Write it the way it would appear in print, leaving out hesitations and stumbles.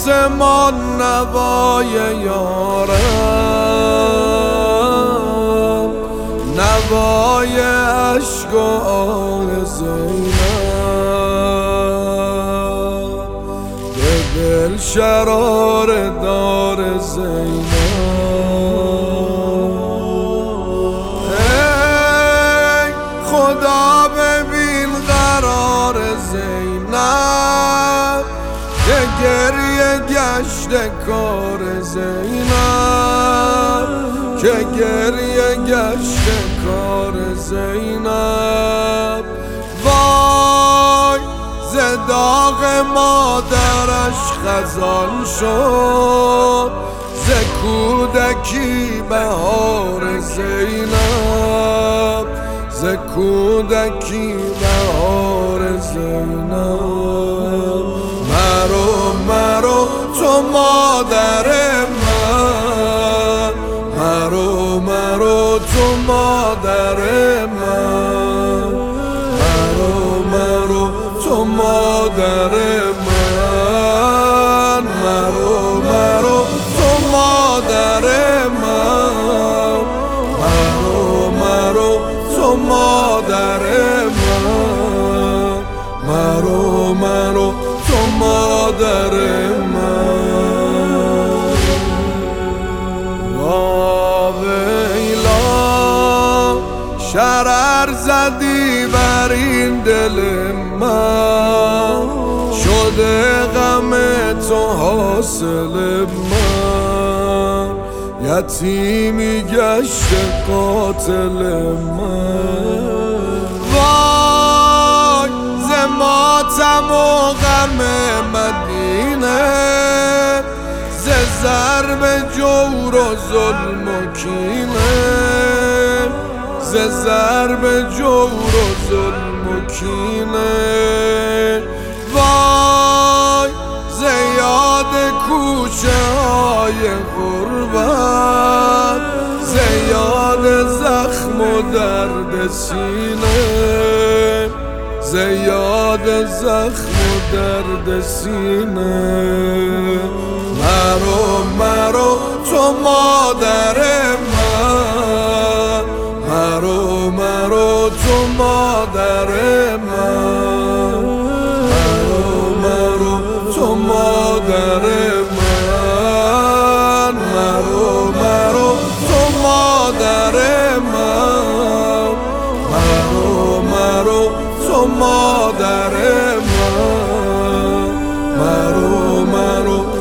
آسمان نوای یارم، نوای عشق و آه زینب، به دل شرار دار زینب. ای خدا ببین قرار زینب، که گریه گشت کار زینب، که گریه گشت کار زینب. وای ز داغ مادرش خزان شد، ز کودکی بهار زینب، ز کودکی بهار زینب. مرو تو مادر من، مرو تو مادر من، مرو تو مادر من، مرو تو مادر من، مرو تو مادر من، مرو تو مادر من. واویلا شرر زدی بر این دل من، شده غم تو حاصل من، یتیمی گشت قاتل من. وای ز ماتم و غم مدینه، ز ضرب جور و ظلم و کینه، ز ضرب جور و ظلم و کینه. وای ز یاد کوچه های غربت، ز یاد زخم و درد سینه، ز یاد زخم و درد سینه. مرو تو مادر من، مرو تو مادر من، مرو تو مادر من، مرو تو مادر من، مرو تو مادر من، مرو